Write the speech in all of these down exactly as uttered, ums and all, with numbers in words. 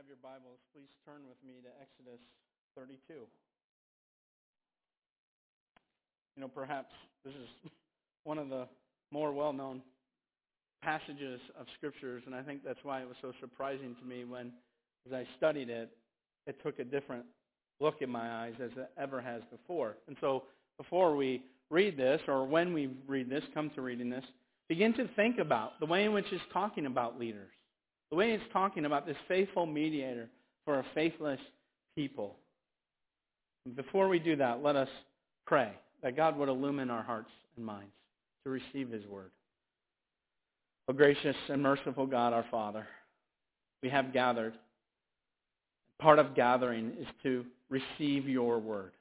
have your Bibles, please turn with me to Exodus thirty-two. You know, perhaps this is one of the more well-known passages of Scriptures, and I think that's why it was so surprising to me when, as I studied it, it took a different look in my eyes as it ever has before. And so before we read this, or when we read this, come to reading this, begin to think about the way in which it's talking about leaders, the way it's talking about this faithful mediator for a faithless people. And before we do that, let us pray that God would illumine our hearts and minds to receive His word. O gracious and merciful God, our Father, we have gathered. Part of gathering is to receive your word.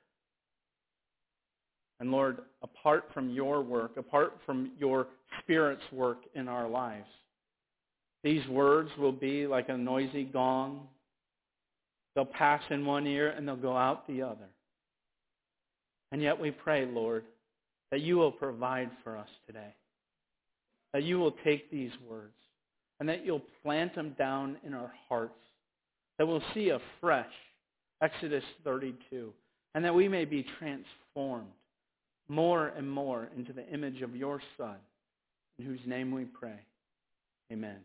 And Lord, apart from your work, apart from your Spirit's work in our lives, these words will be like a noisy gong. They'll pass in one ear and they'll go out the other. And yet we pray, Lord, that you will provide for us today. That you will take these words and that you'll plant them down in our hearts. That we'll see afresh Exodus thirty-two. And that we may be transformed more and more into the image of your Son, in whose name we pray. Amen.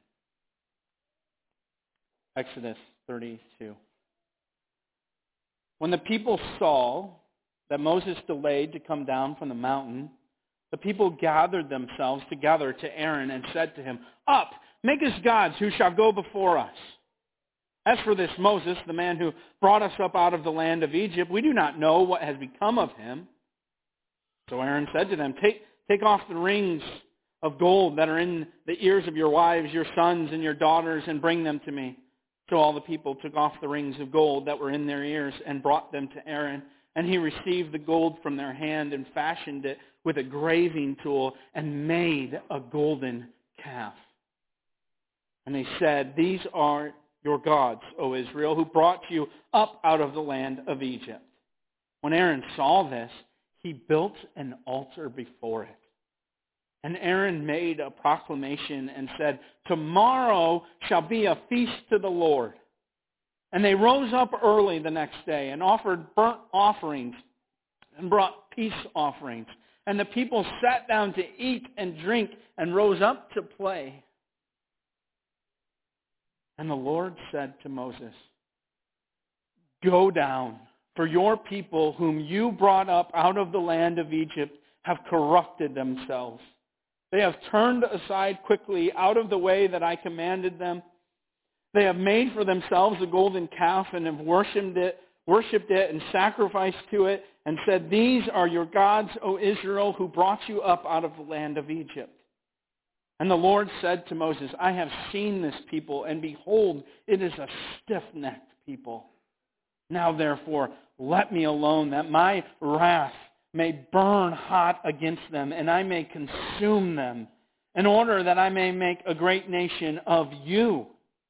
Exodus thirty-two. When the people saw that Moses delayed to come down from the mountain, the people gathered themselves together to Aaron and said to him, "Up, make us gods who shall go before us. As for this Moses, the man who brought us up out of the land of Egypt, we do not know what has become of him." So Aaron said to them, Take, take off the rings of gold that are in the ears of your wives, your sons, and your daughters, and bring them to me. So all the people took off the rings of gold that were in their ears and brought them to Aaron. And he received the gold from their hand and fashioned it with a graving tool and made a golden calf. And they said, "These are your gods, O Israel, who brought you up out of the land of Egypt." When Aaron saw this, he built an altar before it. And Aaron made a proclamation and said, "Tomorrow shall be a feast to the Lord." And they rose up early the next day and offered burnt offerings and brought peace offerings. And the people sat down to eat and drink and rose up to play. And the Lord said to Moses, "Go down, for your people whom you brought up out of the land of Egypt have corrupted themselves. They have turned aside quickly out of the way that I commanded them. They have made for themselves a golden calf and have worshipped it, worshipped it and sacrificed to it and said, 'These are your gods, O Israel, who brought you up out of the land of Egypt.' And the Lord said to Moses, 'I have seen this people, and behold, it is a stiff-necked people. Now therefore, let me alone, that my wrath may burn hot against them, and I may consume them, in order that I may make a great nation of you.'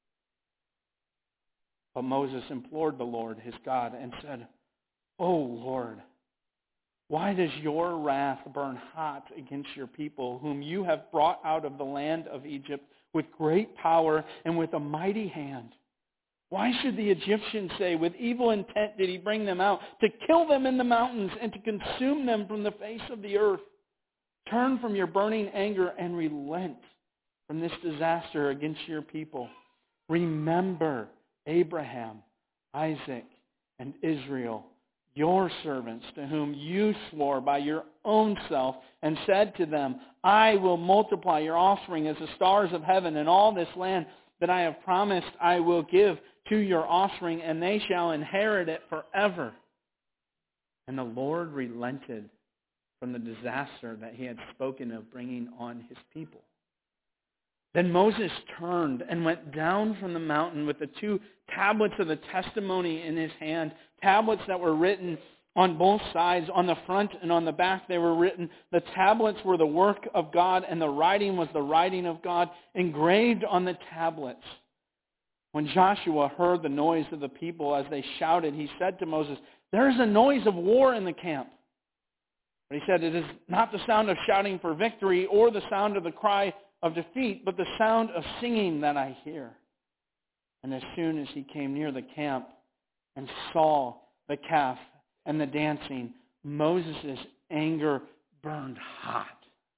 But Moses implored the Lord his God and said, 'O Lord, why does your wrath burn hot against your people, whom you have brought out of the land of Egypt with great power and with a mighty hand? Why should the Egyptians say, with evil intent did he bring them out, to kill them in the mountains and to consume them from the face of the earth? Turn from your burning anger and relent from this disaster against your people. Remember Abraham, Isaac, and Israel, your servants, to whom you swore by your own self and said to them, I will multiply your offspring as the stars of heaven, and all this land that I have promised I will give to your offspring, and they shall inherit it forever.' And the Lord relented from the disaster that he had spoken of bringing on his people. Then Moses turned and went down from the mountain with the two tablets of the testimony in his hand, tablets that were written on both sides, on the front and on the back they were written. The tablets were the work of God, and the writing was the writing of God engraved on the tablets. When Joshua heard the noise of the people as they shouted, he said to Moses, 'There is a noise of war in the camp.' But he said, 'It is not the sound of shouting for victory or the sound of the cry of defeat, but the sound of singing that I hear.' And as soon as he came near the camp and saw the calf and the dancing, Moses' anger burned hot.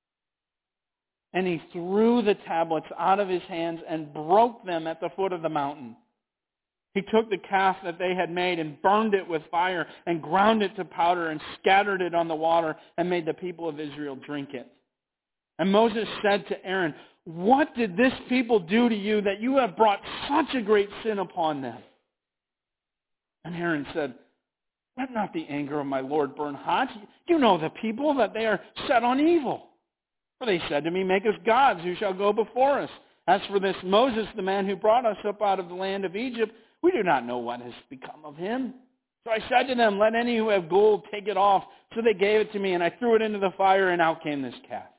And he threw the tablets out of his hands and broke them at the foot of the mountain. He took the calf that they had made and burned it with fire and ground it to powder and scattered it on the water and made the people of Israel drink it. And Moses said to Aaron, "What did this people do to you that you have brought such a great sin upon them?" And Aaron said, "Let not the anger of my Lord burn hot. You know the people, that they are set on evil. For they said to me, 'Make us gods who shall go before us.' As for this Moses, the man who brought us up out of the land of Egypt, we do not know what has become of him. So I said to them, 'Let any who have gold take it off.' So they gave it to me, and I threw it into the fire, and out came this calf."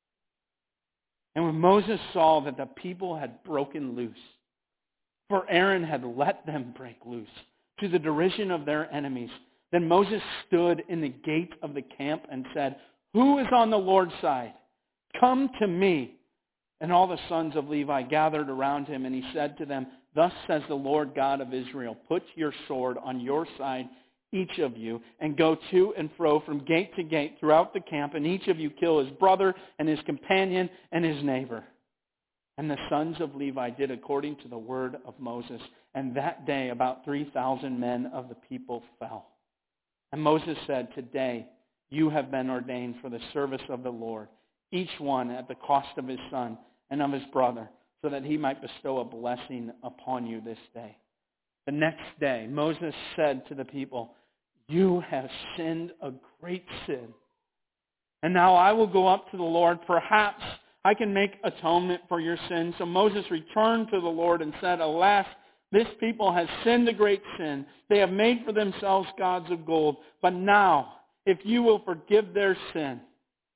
And when Moses saw that the people had broken loose, for Aaron had let them break loose, to the derision of their enemies, then Moses stood in the gate of the camp and said, "Who is on the Lord's side? Come to me." And all the sons of Levi gathered around him, and he said to them, "Thus says the Lord God of Israel, put your sword on your side, each of you, and go to and fro from gate to gate throughout the camp, and each of you kill his brother and his companion and his neighbor." And the sons of Levi did according to the word of Moses. And that day about three thousand men of the people fell. And Moses said, "Today you have been ordained for the service of the Lord, each one at the cost of his son and of his brother, so that he might bestow a blessing upon you this day." The next day Moses said to the people, "You have sinned a great sin. And now I will go up to the Lord. Perhaps I can make atonement for your sins." So Moses returned to the Lord and said, "Alas, this people has sinned a great sin. They have made for themselves gods of gold. But now, if you will forgive their sin,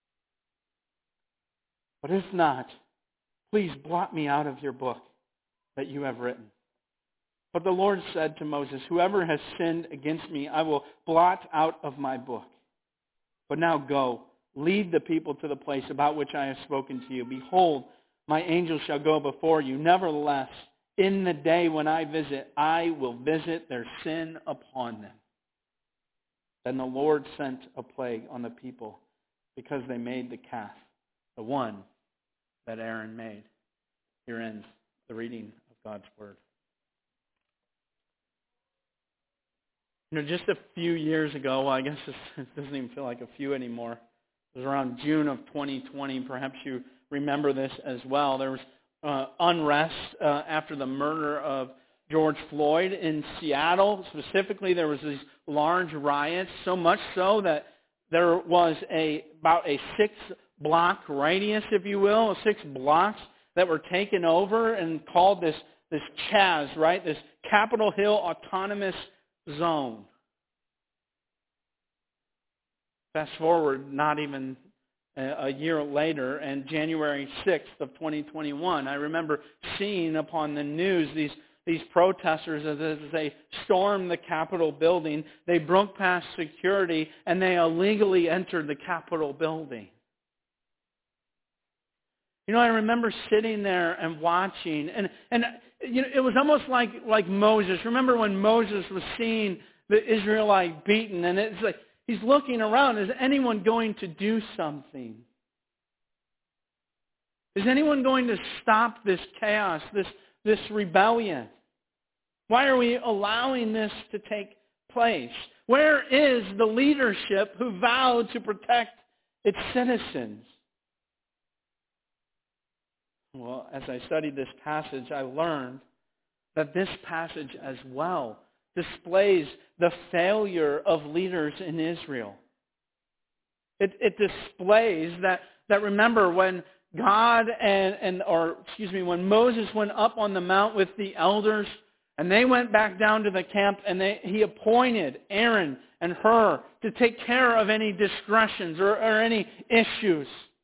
but if not, please blot me out of your book that you have written." But the Lord said to Moses, "Whoever has sinned against me, I will blot out of my book. But now go, lead the people to the place about which I have spoken to you. Behold, my angel shall go before you. Nevertheless, in the day when I visit, I will visit their sin upon them." Then the Lord sent a plague on the people because they made the calf, the one that Aaron made. Here ends the reading of God's word. You know, just a few years ago, well, I guess it doesn't even feel like a few anymore. It was around June of twenty twenty. Perhaps you remember this as well. There was uh, unrest uh, after the murder of George Floyd in Seattle. Specifically, there was these large riots, so much so that there was a about a six-block radius, if you will, six blocks that were taken over and called this, this CHAZ, right, this Capitol Hill Autonomous Zone. Fast forward not even a year later, and January sixth of twenty twenty-one, I remember seeing upon the news these these protesters as they stormed the Capitol building. They broke past security and they illegally entered the Capitol building. You know, I remember sitting there and watching, and and you know, it was almost like like Moses. Remember when Moses was seeing the Israelite beaten, and it's like he's looking around. Is anyone going to do something? Is anyone going to stop this chaos, this this rebellion? Why are we allowing this to take place? Where is the leadership who vowed to protect its citizens? Well, as I studied this passage, I learned that this passage as well displays the failure of leaders in Israel. It, it displays that, that remember when God and, and or excuse me, when Moses went up on the mount with the elders and they went back down to the camp and they, he appointed Aaron and Hur to take care of any discretions or, or any issues.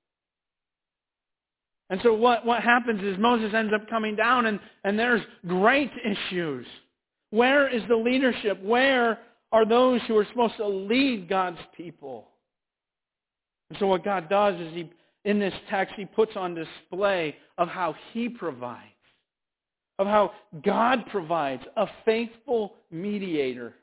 And so what, what happens is Moses ends up coming down and, and there's great issues. Where is the leadership? Where are those who are supposed to lead God's people? And so what God does is he, in this text, he puts on display of how he provides. of how God provides a faithful mediator.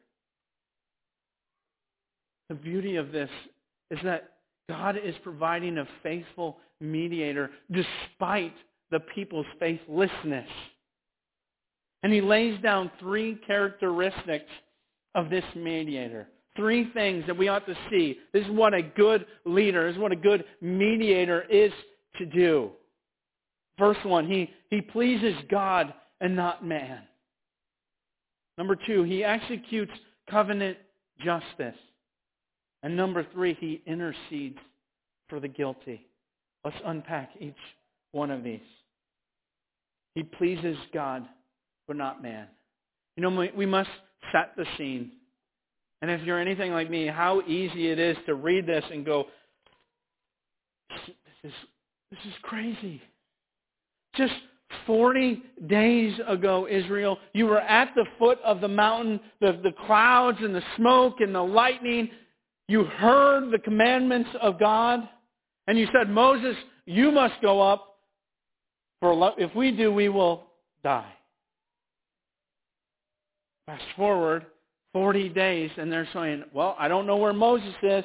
The beauty of this is that God is providing a faithful mediator despite the people's faithlessness. And he lays down three characteristics of this mediator. Three things that we ought to see. This is what a good leader, this is what a good mediator is to do. First one, he, he pleases God and not man. Number two, he executes covenant justice. And number three, he intercedes for the guilty. Let's unpack each one of these. He pleases God, but not man. You know, we must set the scene. And if you're anything like me, how easy it is to read this and go, this is, this is crazy. Just forty days ago, Israel, you were at the foot of the mountain, the, the clouds and the smoke and the lightning. You heard the commandments of God, and you said, Moses, you must go up, for if we do, we will die. Fast forward forty days, and they're saying, well, I don't know where Moses is.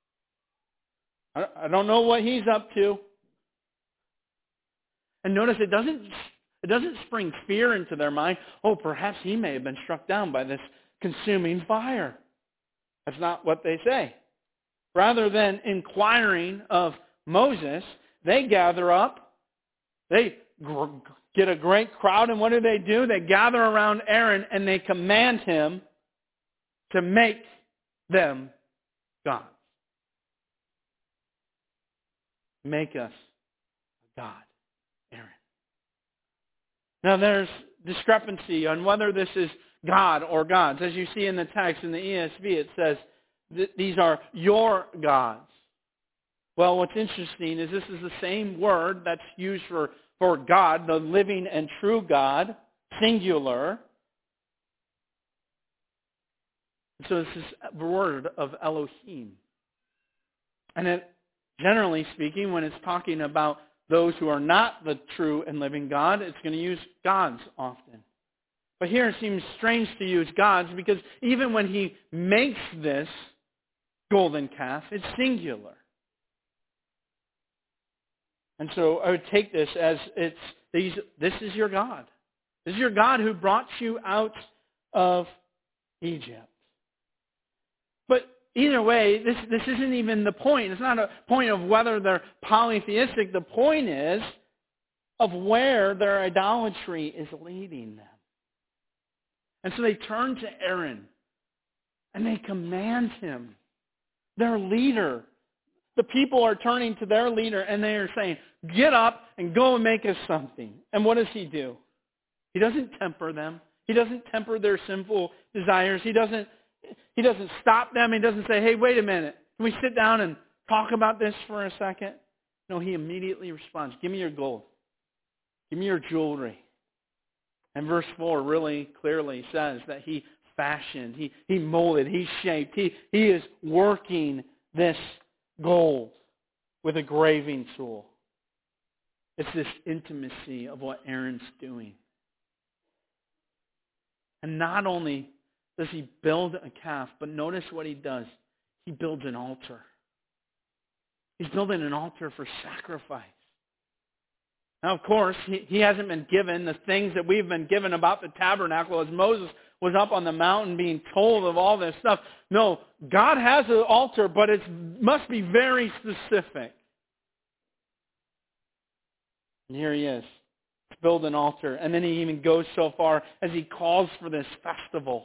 I don't know what he's up to. And notice it doesn't, it doesn't spring fear into their mind. Oh, perhaps he may have been struck down by this consuming fire. That's not what they say. Rather than inquiring of Moses, they gather up, they gr- get a great crowd, and what do they do? They gather around Aaron and they command him to make them gods. Make us a god, Aaron. Now there's discrepancy on whether this is God or gods. As you see in the text in the E S V, it says, these are your gods. Well, what's interesting is this is the same word that's used for, for God, the living and true God, singular. So this is the word of Elohim. And it, generally speaking, when it's talking about those who are not the true and living God, it's going to use gods often. But here it seems strange to use gods because even when he makes this golden calf, it's singular. And so I would take this as it's these. This is your God. This is your God who brought you out of Egypt. But either way, this, this isn't even the point. It's not a point of whether they're polytheistic. The point is of where their idolatry is leading them. And so they turn to Aaron and they command him, their leader. The people are turning to their leader and they are saying, get up and go and make us something. And what does he do? He doesn't temper them. He doesn't temper their sinful desires. He doesn't, he doesn't stop them. He doesn't say, hey, wait a minute. Can we sit down and talk about this for a second? No, he immediately responds, give me your gold. Give me your jewelry. And verse four really clearly says that he fashioned, he, he molded, he shaped, he, he is working this gold with a graving tool. It's this intimacy of what Aaron's doing. And not only does he build a calf, but notice what he does. He builds an altar. He's building an altar for sacrifice. Now, of course, he, he hasn't been given the things that we've been given about the tabernacle as Moses was up on the mountain being told of all this stuff. No, God has an altar, but it must be very specific. And here he is. Build an altar. And then he even goes so far as he calls for this festival.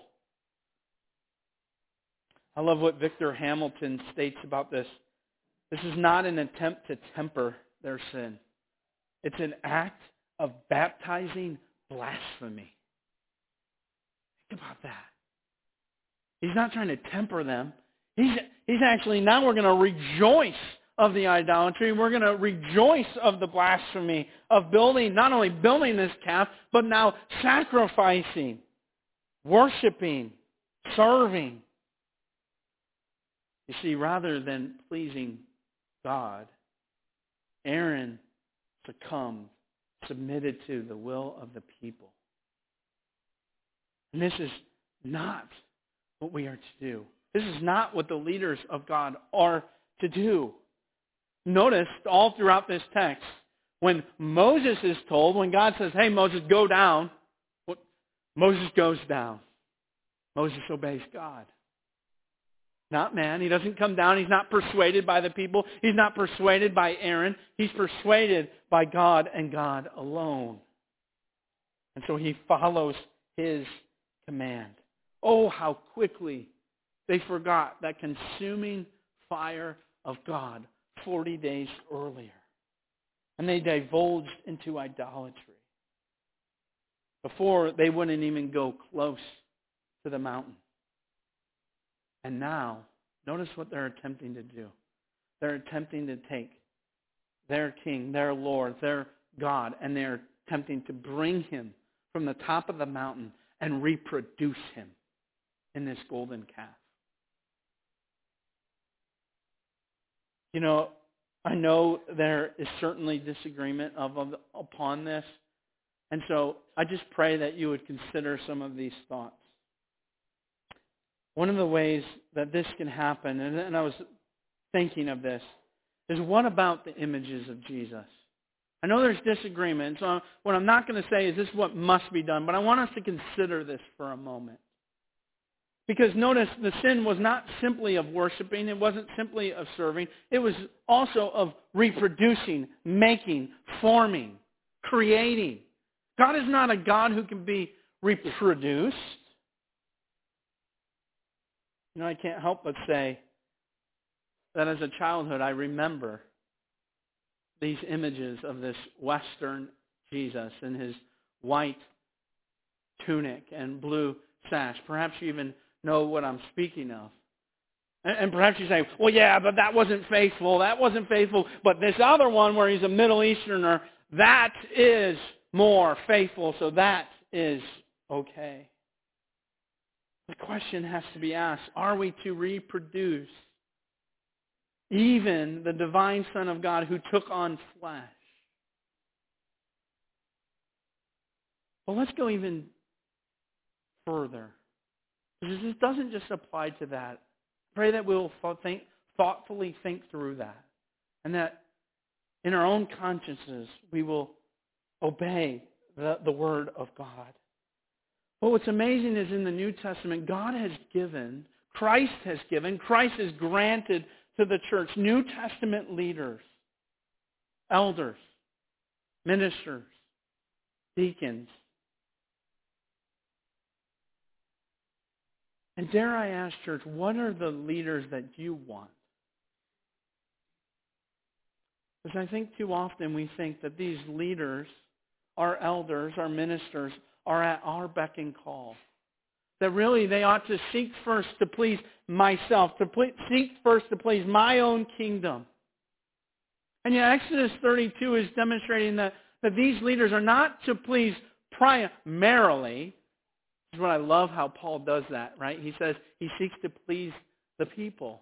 I love what Victor Hamilton states about this. This is not an attempt to temper their sin. It's an act of baptizing blasphemy. Think about that. He's not trying to temper them. He's, he's actually, now we're going to rejoice of the idolatry. We're going to rejoice of the blasphemy of building, not only building this calf, but now sacrificing, worshiping, serving. You see, rather than pleasing God, Aaron succumbed, submitted to the will of the people. And this is not what we are to do. This is not what the leaders of God are to do. Notice all throughout this text, when Moses is told, when God says, hey, Moses, go down, Moses goes down. Moses obeys God. Not man. He doesn't come down. He's not persuaded by the people. He's not persuaded by Aaron. He's persuaded by God and God alone. And so he follows his command. Oh, how quickly they forgot that consuming fire of God forty days earlier. And they divulged into idolatry. Before, they wouldn't even go close to the mountain. And now, notice what they're attempting to do. They're attempting to take their king, their Lord, their God, and they're attempting to bring him from the top of the mountain and reproduce him in this golden calf. You know, I know there is certainly disagreement of, of upon this. And so I just pray that you would consider some of these thoughts. One of the ways that this can happen, and, and I was thinking of this, is what about the images of Jesus? I know there's disagreement, so what I'm not going to say is this is what must be done, but I want us to consider this for a moment. Because notice, the sin was not simply of worshiping, it wasn't simply of serving, it was also of reproducing, making, forming, creating. God is not a God who can be reproduced. You know, I can't help but say that as a childhood, I remember these images of this Western Jesus in his white tunic and blue sash. Perhaps you even know what I'm speaking of. And, and perhaps you say, well, yeah, but that wasn't faithful. That wasn't faithful. But this other one where he's a Middle Easterner, that is more faithful, so that is okay. The question has to be asked, are we to reproduce even the divine Son of God who took on flesh? Well, let's go even further. Because this doesn't just apply to that. Pray that we'll think, thoughtfully think through that. And that in our own consciences we will obey the, the Word of God. But what's amazing is in the New Testament, God has given, Christ has given, Christ has granted to the church New Testament leaders, elders, ministers, deacons. And dare I ask, church, what are the leaders that you want? Because I think too often we think that these leaders, our elders, our ministers, are at our beck and call. That really they ought to seek first to please myself, to ple- seek first to please my own kingdom. And yet Exodus thirty-two is demonstrating that, that these leaders are not to please primarily. This is what I love how Paul does that, right? He says he seeks to please the people.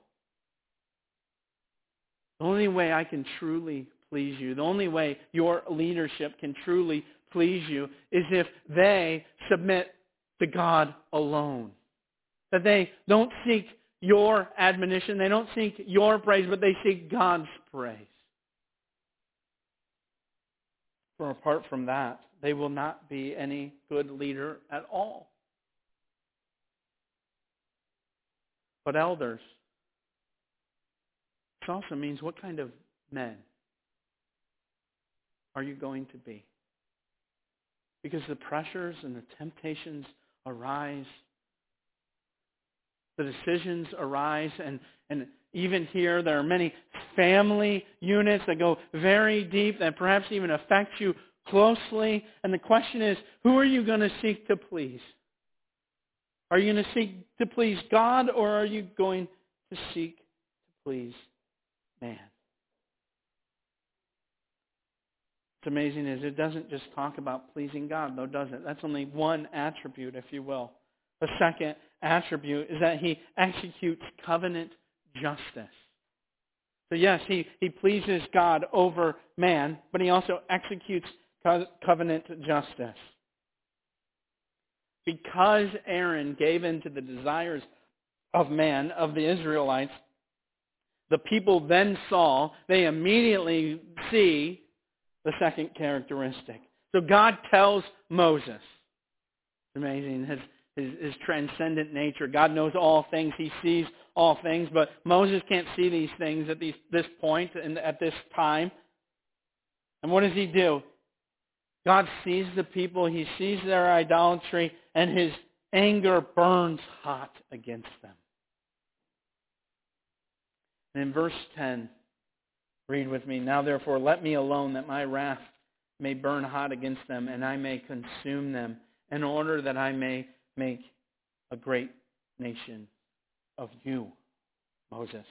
The only way I can truly please you, the only way your leadership can truly please you is if they submit to God alone. That they don't seek your admonition, they don't seek your praise, but they seek God's praise. For apart from that, they will not be any good leader at all. But elders, this also means what kind of men are you going to be? Because the pressures and the temptations arise. The decisions arise. And, and even here, there are many family units that go very deep that perhaps even affect you closely. And the question is, who are you going to seek to please? Are you going to seek to please God, or are you going to seek to please man? What's amazing is it doesn't just talk about pleasing God, though, does it? That's only one attribute, if you will. The second attribute is that he executes covenant justice. So yes, he, he pleases God over man, but he also executes co- covenant justice. because Aaron gave in to the desires of man, of the Israelites, the people then saw, they immediately see the second characteristic. So God tells Moses, it's amazing, his, his, his transcendent nature. God knows all things. He sees all things, but Moses can't see these things at these, this point and at this time. And what does he do? God sees the people, he sees their idolatry, and his anger burns hot against them. And in verse ten, read with me, "Now therefore let me alone, that my wrath may burn hot against them, and I may consume them, in order that I may make a great nation of you, Moses."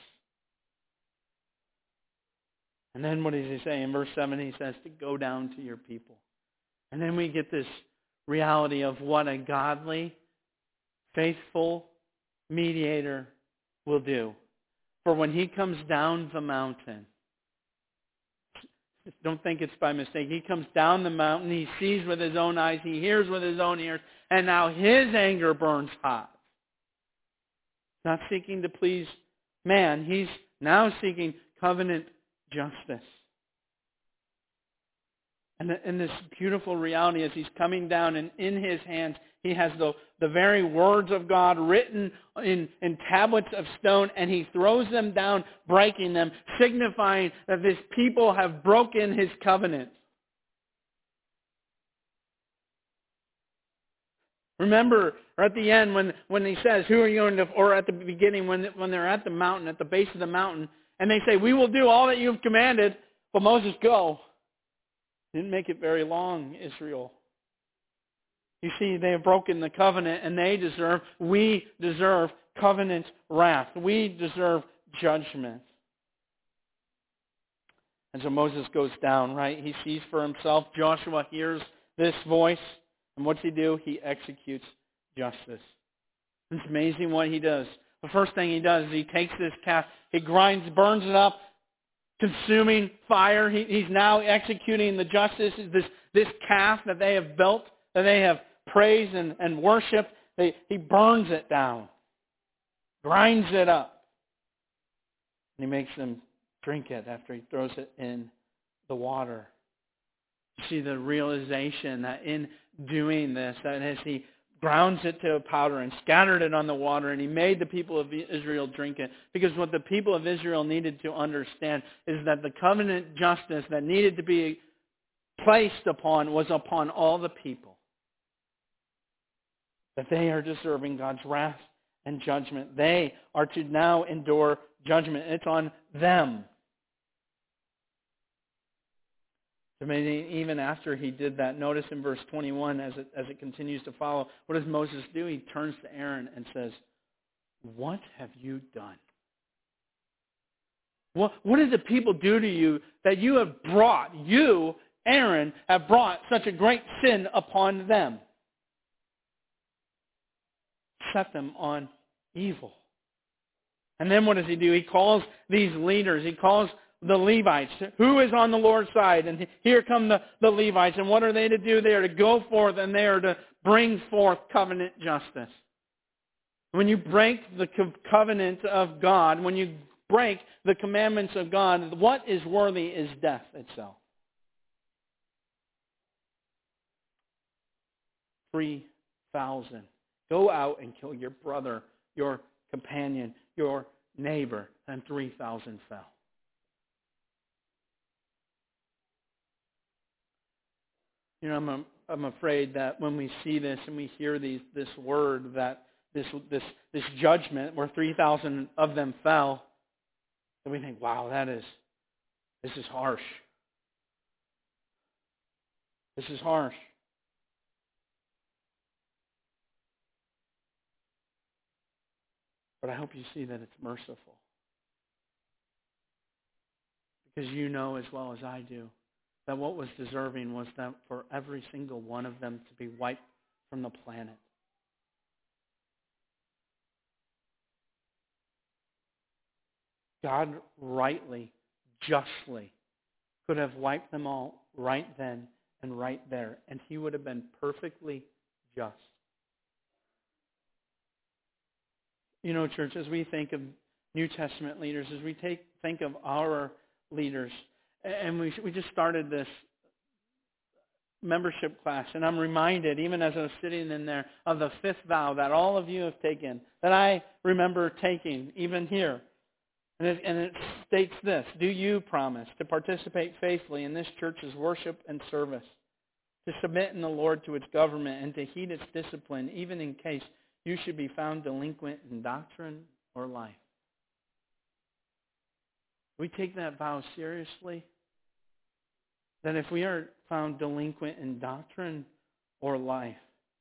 And then what does he say? In verse seven, he says to go down to your people. And then we get this reality of what a godly, faithful mediator will do. For when he comes down the mountain, don't think it's by mistake. He comes down the mountain, he sees with his own eyes, he hears with his own ears, and now his anger burns hot. Not seeking to please man, he's now seeking covenant justice. And, and this beautiful reality as he's coming down, and in his hands he has the, the very words of God written in, in tablets of stone, and he throws them down, breaking them, signifying that this people have broken his covenant. Remember, or at the end when, when he says, who are you going to, or at the beginning when, when they're at the mountain, at the base of the mountain, and they say, we will do all that you've commanded, but Moses, go. Didn't make it very long, Israel. You see, they have broken the covenant, and they deserve, we deserve covenant wrath. We deserve judgment. And so Moses goes down, right? He sees for himself. Joshua hears this voice. And what's he do? He executes justice. It's amazing what he does. The first thing he does is he takes this calf, he grinds, burns it up, consuming fire. He, he's now executing the justice. This, this calf that they have built, that they have praised and, and worshipped, they, he burns it down, grinds it up. And he makes them drink it after he throws it in the water. You see the realization that in doing this, that as he grounds it to a powder and scattered it on the water, and he made the people of Israel drink it. Because what the people of Israel needed to understand is that the covenant justice that needed to be placed upon was upon all the people. That they are deserving God's wrath and judgment. They are to now endure judgment. It's on them. Even after he did that, notice in verse twenty-one as it, as it continues to follow, what does Moses do? He turns to Aaron and says, what have you done? What, what did the people do to you that you have brought, you, Aaron, have brought such a great sin upon them? Set them on evil. And then what does he do? He calls these leaders, he calls the Levites. Who is on the Lord's side? And here come the, the Levites. And what are they to do? They are to go forth and they are to bring forth covenant justice. When you break the co- covenant of God, when you break the commandments of God, what is worthy is death itself. Three thousand. Go out and kill your brother, your companion, your neighbor, and three thousand fell. You know, I'm I'm afraid that when we see this and we hear these this word, that this this this judgment where three thousand of them fell, that we think, wow, that is this is harsh. This is harsh. But I hope you see that it's merciful. Because you know as well as I do that what was deserving was that for every single one of them to be wiped from the planet. God rightly, justly could have wiped them all right then and right there, and he would have been perfectly just. You know, church, as we think of New Testament leaders, as we take think of our leaders, and we we just started this membership class, and I'm reminded, even as I was sitting in there, of the fifth vow that all of you have taken, that I remember taking, even here. And it, and it states this: do you promise to participate faithfully in this church's worship and service, to submit in the Lord to its government, and to heed its discipline, even in case you should be found delinquent in doctrine or life? We take that vow seriously. That if we are found delinquent in doctrine or life,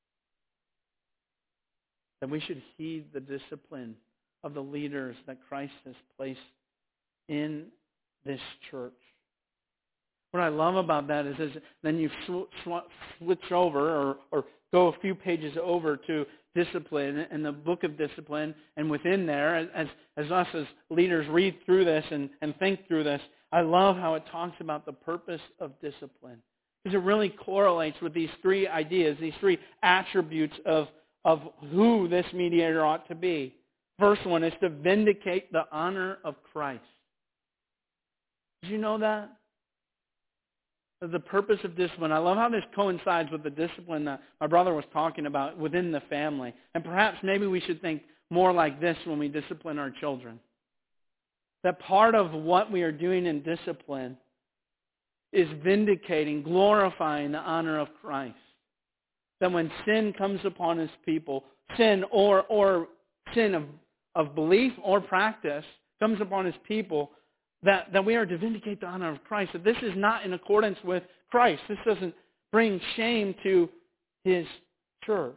that we should heed the discipline of the leaders that Christ has placed in this church. What I love about that is, is then you sw- sw- switch over or, or go a few pages over to discipline and the book of discipline, and within there, as as us as leaders read through this and, and think through this, I love how it talks about the purpose of discipline. Because it really correlates with these three ideas, these three attributes of, of who this mediator ought to be. First one is to vindicate the honor of Christ. Did you know that? The purpose of discipline. I love how this coincides with the discipline that my brother was talking about within the family. And perhaps maybe we should think more like this when we discipline our children. That part of what we are doing in discipline is vindicating, glorifying the honor of Christ. That when sin comes upon His people, sin or or sin of, of belief or practice comes upon His people, that, that we are to vindicate the honor of Christ. That this is not in accordance with Christ. This doesn't bring shame to His church.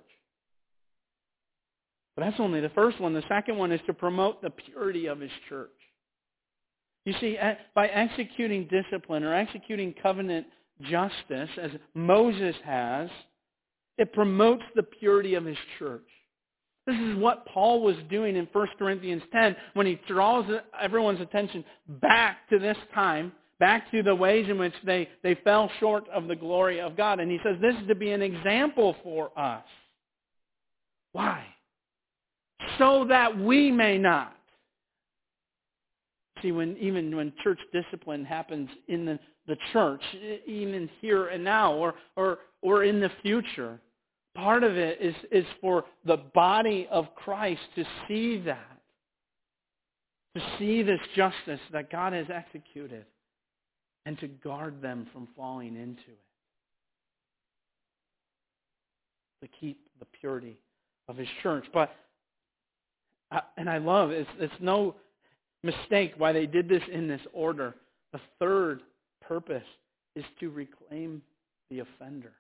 But that's only the first one. The second one is to promote the purity of His church. You see, by executing discipline or executing covenant justice, as Moses has, it promotes the purity of his church. This is what Paul was doing in First Corinthians ten when he draws everyone's attention back to this time, back to the ways in which they, they fell short of the glory of God. And he says this is to be an example for us. Why? So that we may not. See, when even when church discipline happens in the, the church, even here and now, or, or or in the future, part of it is, is for the body of Christ to see that, to see this justice that God has executed, and to guard them from falling into it, to keep the purity of His church. But and I love it's it's no mistake why they did this in this order. The third purpose is to reclaim the offender.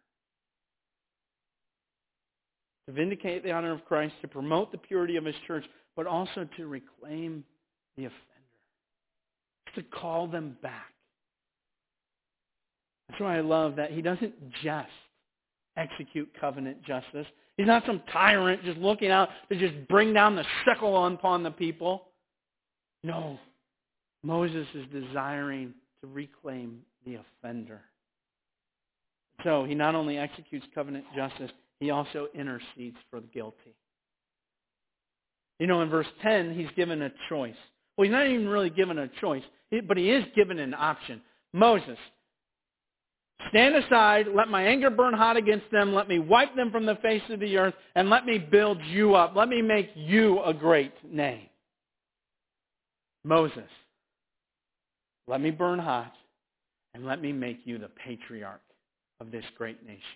To vindicate the honor of Christ, to promote the purity of His church, but also to reclaim the offender. To call them back. That's why I love that He doesn't just execute covenant justice. He's not some tyrant just looking out to just bring down the sickle upon the people. No, Moses is desiring to reclaim the offender. So he not only executes covenant justice, he also intercedes for the guilty. You know, in verse ten, he's given a choice. Well, he's not even really given a choice, but he is given an option. Moses, stand aside, let my anger burn hot against them, let me wipe them from the face of the earth, and let me build you up. Let me make you a great name. Moses, let me burn hot, and let me make you the patriarch of this great nation.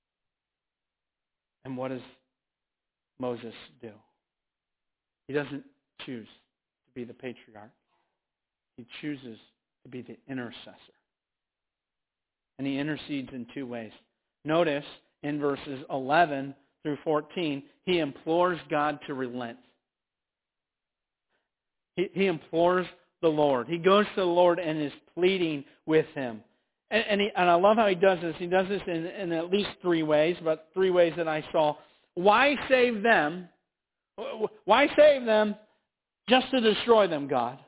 And what does Moses do? He doesn't choose to be the patriarch. He chooses to be the intercessor. And he intercedes in two ways. Notice in verses eleven through fourteen, he implores God to relent. He, he implores the Lord. He goes to the Lord and is pleading with Him. And, and, he, and I love how he does this. He does this in, in at least three ways, but three ways that I saw. Why save them? Why save them just to destroy them, God?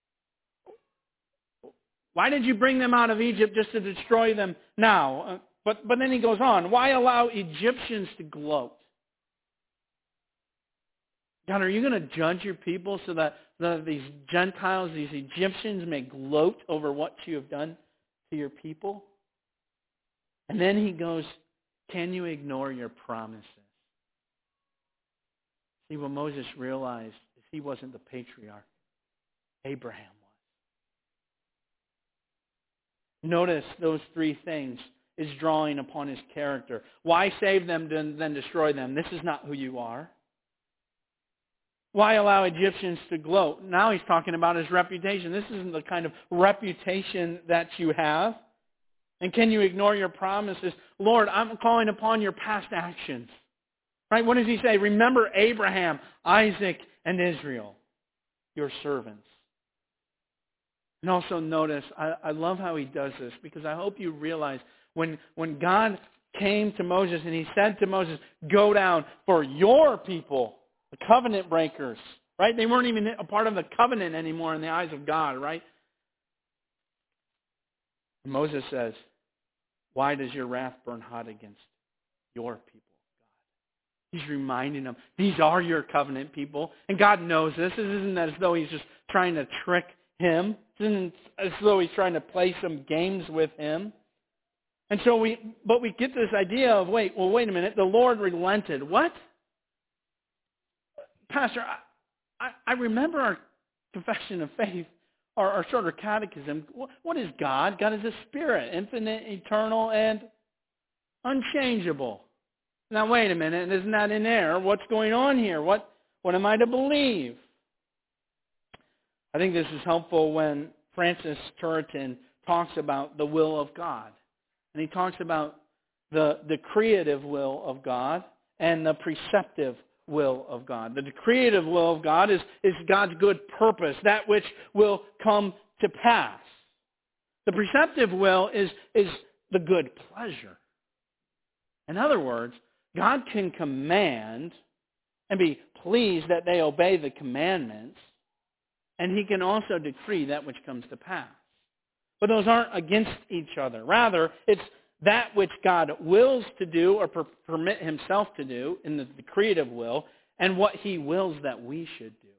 Why did you bring them out of Egypt just to destroy them now? Uh, but, but then he goes on. Why allow Egyptians to gloat? God, are you going to judge your people so that the, these Gentiles, these Egyptians may gloat over what you have done to your people? And then he goes, can you ignore your promises? See, what Moses realized is he wasn't the patriarch. Abraham was. Notice those three things is drawing upon his character. Why save them then destroy them? This is not who you are. Why allow Egyptians to gloat? Now he's talking about his reputation. This isn't the kind of reputation that you have. And can you ignore your promises? Lord, I'm calling upon your past actions. Right? What does he say? Remember Abraham, Isaac, and Israel, your servants. And also notice, I, I love how he does this, because I hope you realize when, when God came to Moses and he said to Moses, go down for your people, the covenant breakers, right? They weren't even a part of the covenant anymore in the eyes of God, right? And Moses says, why does your wrath burn hot against your people? He's reminding them, these are your covenant people. And God knows this. This isn't as though he's just trying to trick him. It isn't as though he's trying to play some games with him. And so we, but we get this idea of, wait, well, wait a minute. The Lord relented. What? Pastor, I, I, I remember our confession of faith, our, our shorter catechism. What, what is God? God is a spirit, infinite, eternal, and unchangeable. Now, wait a minute. Isn't that in there? What's going on here? What, what am I to believe? I think this is helpful when Francis Turretin talks about the will of God. And he talks about the, the creative will of God and the preceptive will of God. The creative will of God is, is God's good purpose, that which will come to pass. The preceptive will is, is the good pleasure. In other words, God can command and be pleased that they obey the commandments, and he can also decree that which comes to pass. But those aren't against each other. Rather, it's that which God wills to do or per- permit himself to do in the, the creative will, and what he wills that we should do.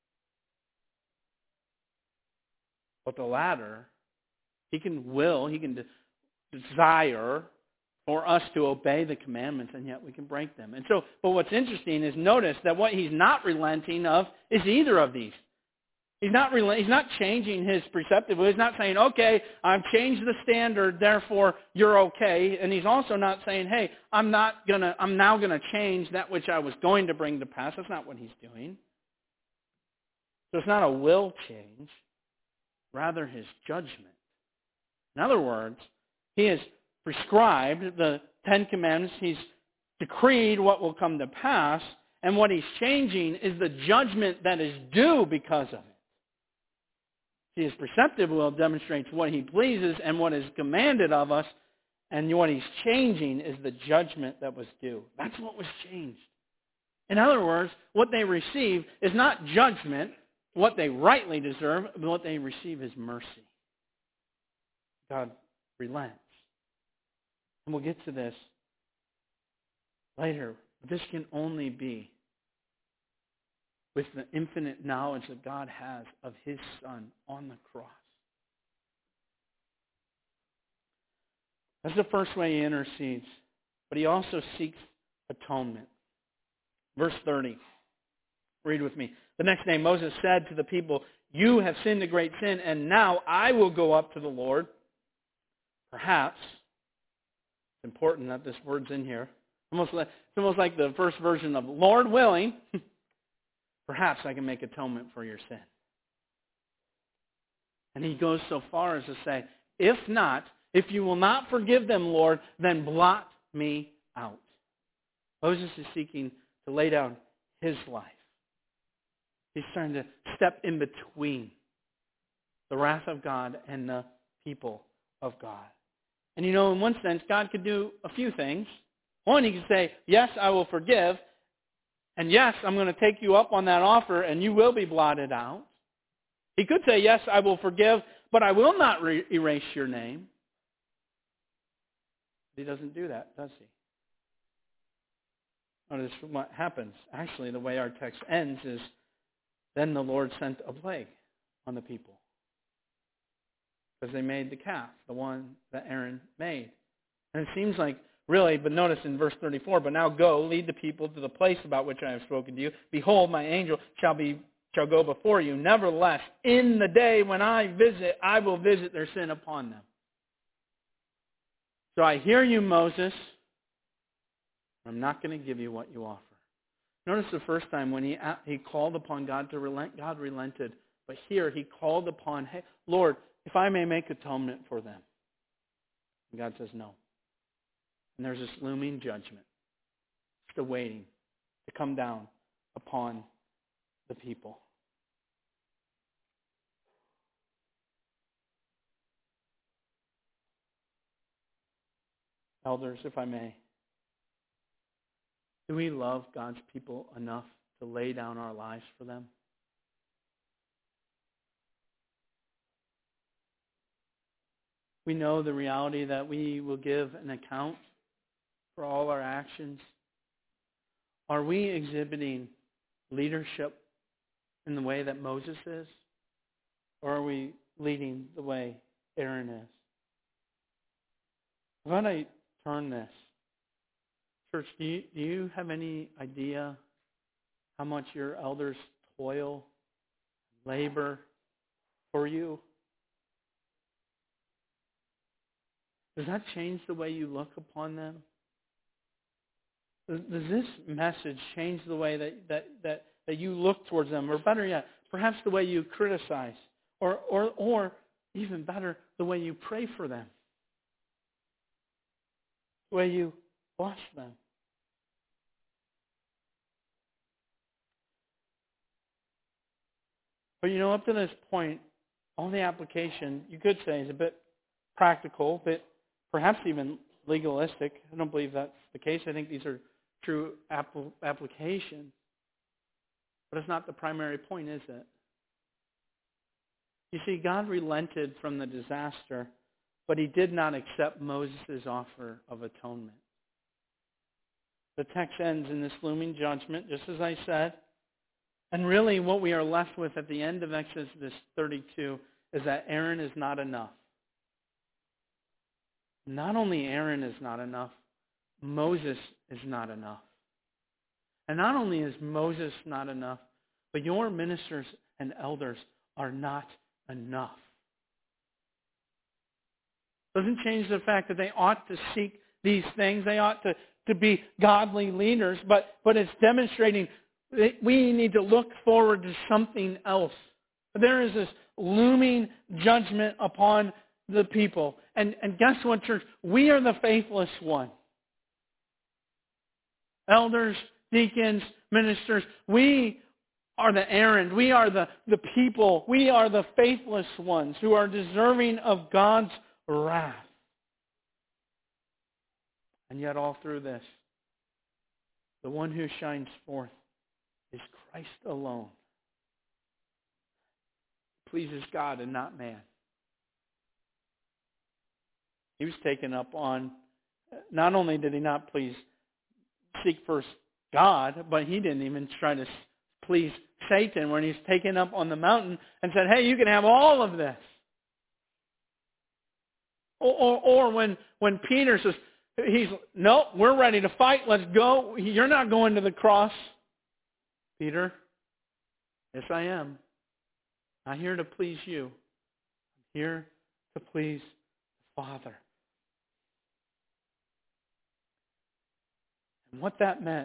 But the latter, he can will, he can de- desire for us to obey the commandments, and yet we can break them. And so, but what's interesting is notice that what he's not relenting of is either of these. He's not relent, he's not changing his preceptive will. He's not saying, okay, I've changed the standard, therefore you're okay. And he's also not saying, hey, I'm not gonna, I'm now gonna change that which I was going to bring to pass. That's not what he's doing. So it's not a will change, rather his judgment. In other words, he has prescribed the Ten Commandments. He's decreed what will come to pass, and what he's changing is the judgment that is due because of it. See, his preceptive will demonstrates what he pleases and what is commanded of us, and what he's changing is the judgment that was due. That's what was changed. In other words, what they receive is not judgment, what they rightly deserve, but what they receive is mercy. God relents. And we'll get to this later. This can only be with the infinite knowledge that God has of his Son on the cross. That's the first way he intercedes. But he also seeks atonement. Verse thirty. Read with me. The next day Moses said to the people, you have sinned a great sin, and now I will go up to the Lord. Perhaps, it's important that this word's in here. Almost like, it's almost like the first version of Lord willing, perhaps I can make atonement for your sin. And he goes so far as to say, if not, if you will not forgive them, Lord, then blot me out. Moses is seeking to lay down his life. He's trying to step in between the wrath of God and the people of God. And you know, in one sense, God could do a few things. One, he could say, yes, I will forgive. And yes, I'm going to take you up on that offer, and you will be blotted out. He could say, yes, I will forgive, but I will not re- erase your name. He doesn't do that, does he? Notice what happens. Actually, the way our text ends is, then the Lord sent a plague on the people, because they made the calf, the one that Aaron made. And it seems like, really, but notice in verse thirty-four, but now go, lead the people to the place about which I have spoken to you. Behold, my angel shall be shall go before you. Nevertheless, in the day when I visit, I will visit their sin upon them. So I hear you, Moses. I'm not going to give you what you offer. Notice the first time when he he called upon God to relent, God relented. But here he called upon, hey, Lord, if I may make atonement for them. And God says no. And there's this looming judgment, still waiting to come down upon the people. Elders, if I may, do we love God's people enough to lay down our lives for them? We know the reality that we will give an account for all our actions. Are we exhibiting leadership in the way that Moses is? Or are we leading the way Aaron is? How about I turn this? Church, do you, do you have any idea how much your elders toil, labor for you? Does that change the way you look upon them? Does, does this message change the way that, that, that, that you look towards them? Or better yet, perhaps the way you criticize? Or, or, or even better, the way you pray for them? The way you bless them? But you know, up to this point, all the application, you could say, is a bit practical, but perhaps even legalistic. I don't believe that's the case. I think these are true apl- applications. But it's not the primary point, is it? You see, God relented from the disaster, but he did not accept Moses' offer of atonement. The text ends in this looming judgment, just as I said. And really what we are left with at the end of Exodus thirty-two is that Aaron is not enough. Not only Aaron is not enough, Moses is not enough. And not only is Moses not enough, but your ministers and elders are not enough. Doesn't change the fact that they ought to seek these things. They ought to, to be godly leaders, but, but it's demonstrating that we need to look forward to something else. There is this looming judgment upon the people. And, and guess what, church? We are the faithless one. Elders, deacons, ministers, we are the errand. We are the, the people. We are the faithless ones who are deserving of God's wrath. And yet all through this, the one who shines forth is Christ alone. Pleases God and not man. He was taken up on, not only did he not please seek first God, but he didn't even try to please Satan when he's taken up on the mountain and said, hey, you can have all of this. Or, or, or when, when Peter says, he's, no, we're ready to fight, let's go. You're not going to the cross, Peter. Yes, I am. I'm here to please you. I'm here to please the Father. And what that meant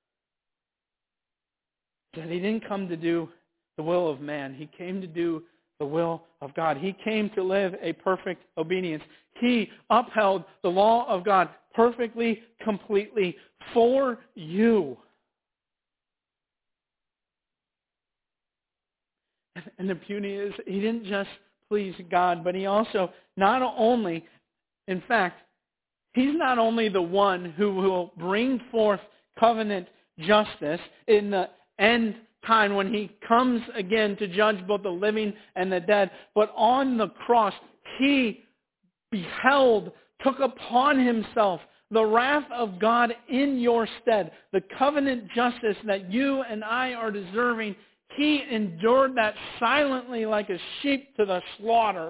is that he didn't come to do the will of man. He came to do the will of God. He came to live a perfect obedience. He upheld the law of God perfectly, completely for you. And the beauty is, he didn't just please God, but he also not only, in fact, he's not only the one who will bring forth covenant justice in the end time when he comes again to judge both the living and the dead, but on the cross, he beheld, took upon himself the wrath of God in your stead, the covenant justice that you and I are deserving. He endured that silently like a sheep to the slaughter.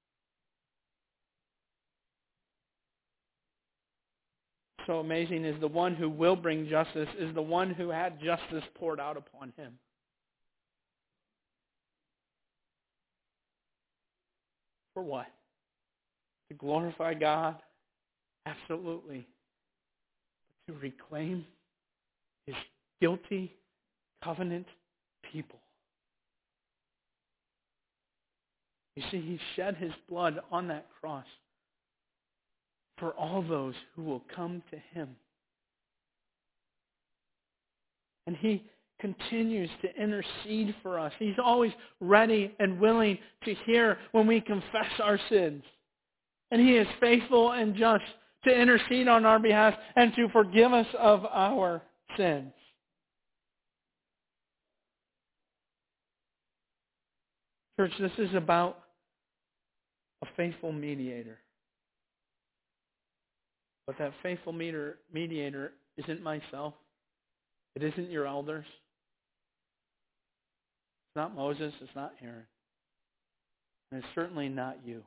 So amazing is the one who will bring justice is the one who had justice poured out upon him. For what? To glorify God? Absolutely. But to reclaim his guilty covenant people. You see, he shed his blood on that cross for all those who will come to him. And he continues to intercede for us. He's always ready and willing to hear when we confess our sins. And he is faithful and just to intercede on our behalf and to forgive us of our sins. Church, this is about a faithful mediator. But that faithful mediator isn't myself. It isn't your elders. It's not Moses. It's not Aaron. And it's certainly not you.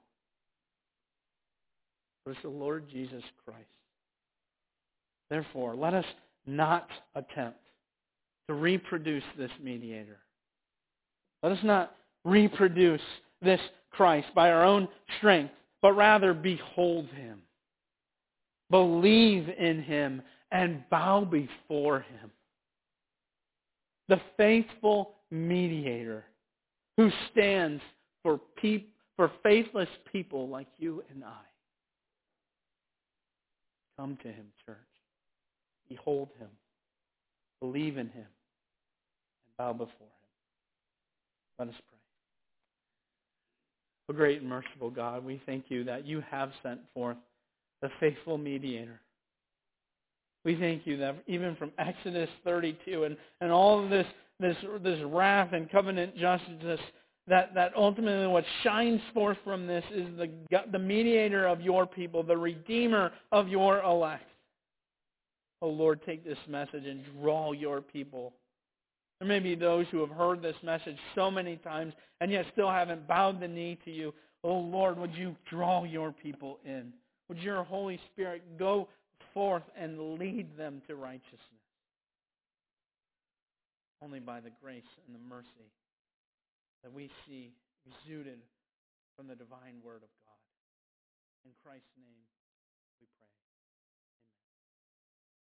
But it's the Lord Jesus Christ. Therefore, let us not attempt to reproduce this mediator. Let us not reproduce this Christ by our own strength, but rather behold him, believe in him, and bow before him. The faithful mediator who stands for peop- for faithless people like you and I. Come to him, church. Behold him. Believe in him. And bow before him. Let us pray. O great and merciful God, we thank you that you have sent forth the faithful mediator. We thank you that even from Exodus thirty-two and, and all of this, this, this wrath and covenant justice, that, that ultimately what shines forth from this is the, the mediator of your people, the redeemer of your elect. Oh Lord, take this message and draw your people. There may be those who have heard this message so many times and yet still haven't bowed the knee to you. Oh Lord, would you draw your people in? Would your Holy Spirit go forth and lead them to righteousness? Only by the grace and the mercy that we see exuded from the divine word of God. In Christ's name we pray.